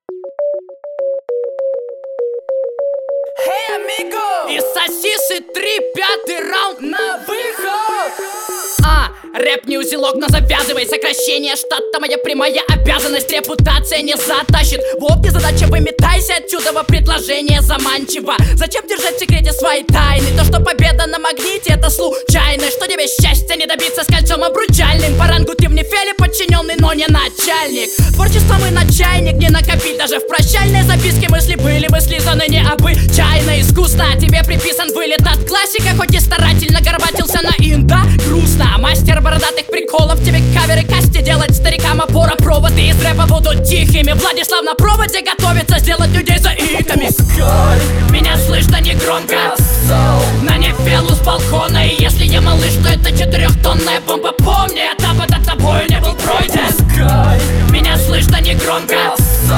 Hey, amigo! И сосисы 3-5 раунд на выход! Рэп не узелок, но завязывай. Сокращение штата моя прямая обязанность. Репутация не затащит. Вот не задача, выметайся отсюда. Во предложение заманчиво. Зачем держать в секрете свои тайны? То, что победа на магните, это случайно. Что тебе счастья не добиться с кольцом обручальным. По рангу ты в нефеле подчиненный, но не начальник. Творчеством и на чайник не накопить. Даже в прощальной записке мысли были. Мы слизаны необычайно искусно. Тебе приписан вылет от классика. Хоть и старательно горбатился на инда. Грустно, мастер бородатых приколов. Тебе каверы касти делать старикам опора. Проводы из рэпа будут тихими. Владислав на проводе готовится сделать людей заиками. Меня слышно негромко на нефелу с балкона. И если я малыш, то это 4-тонная бомба. Помни, этап под тобой не был пройден. Меня слышно негромко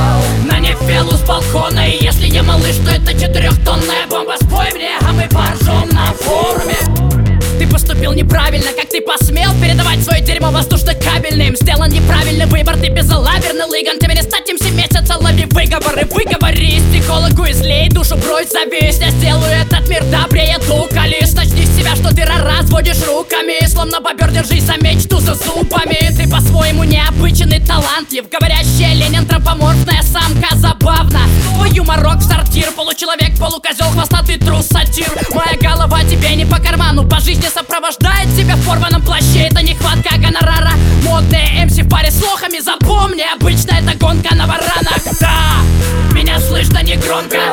на нефелу с балкона. И если я малыш, то это 4-тонная бомба. Спой мне, а мы поржем на форуме. Ты поступил неправильно, как ты посмел передавать свое дерьмо воздушно-кабельным. Сделан неправильный выбор, ты безалаберный лыган. Тебе не стать им 7 месяцев, лови выговоры. Выговорись психологу, излей душу, брось зависть. Я сделаю этот мир добрее, дука. Лишь начни с себя, что ты разводишь руками. Словно бобер, держись за мечту за зубами. Ты по-своему необычный, талантлив. Говорящая лень, антропоморфная самка, забавно. Твой юморок в сортир, получеловек, полукозел, хвостатый трус, сатир. Моя голова тебе не по карману, по жизни сопровождает тебя в порванном плаще. Это нехватка гонорара. Модные МС в паре с лохами. Запомни, обычно это гонка на варанах. Да, меня слышно негромко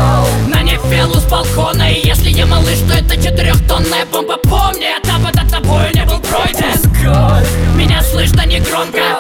на нефелу с балкона. И если я малыш, то это 4-тонная бомба. Помни, этап под тобой не был пройден. Меня слышно негромко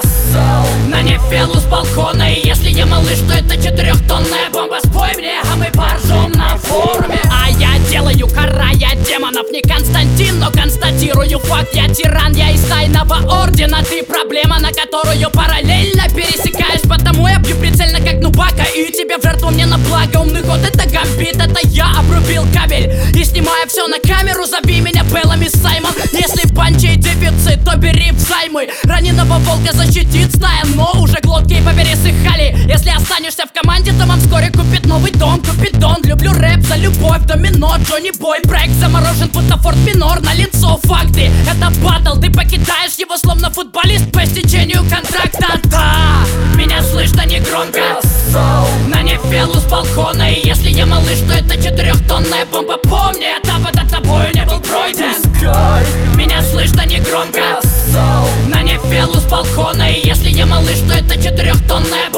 на нефелу с балкона. И если я малыш, то это 4-тонная бомба. Спой мне, а мы поржем на форуме. А я делаю карая демонов. Не Константин, но констатирую факт. Я тиран, я из тайного ордена. Ты проблема, на которую параллельно пересекаешь. Потому я бью прицельно, как Нубака. И тебе в жертву мне на благо. Умный ход это гамбит, это я обрубил кабель. И снимая все на камеру, зови меня Беллами Саймон. Если панчей дефицит, то бери взаймы. Раненого волка защитит стая, но уже глотки попересыхали. Если останешься в команде, то вам вскоре купит новый дом. Купидон, люблю рэп за любовь. Домино, Джонни Бой, проект заморожен, будто Форт Минор. На лицо факты, это батл. Ты покидаешь его словно футболист по истечению контракта. Да, меня слышно негромко на нефелу с балкона. И если я малыш, то это 4-тонная бомба. Помни, этап под тобой не был пройден. Меня слышно негромко на нефелу с балкона. И если я малыш, то это 4-тонная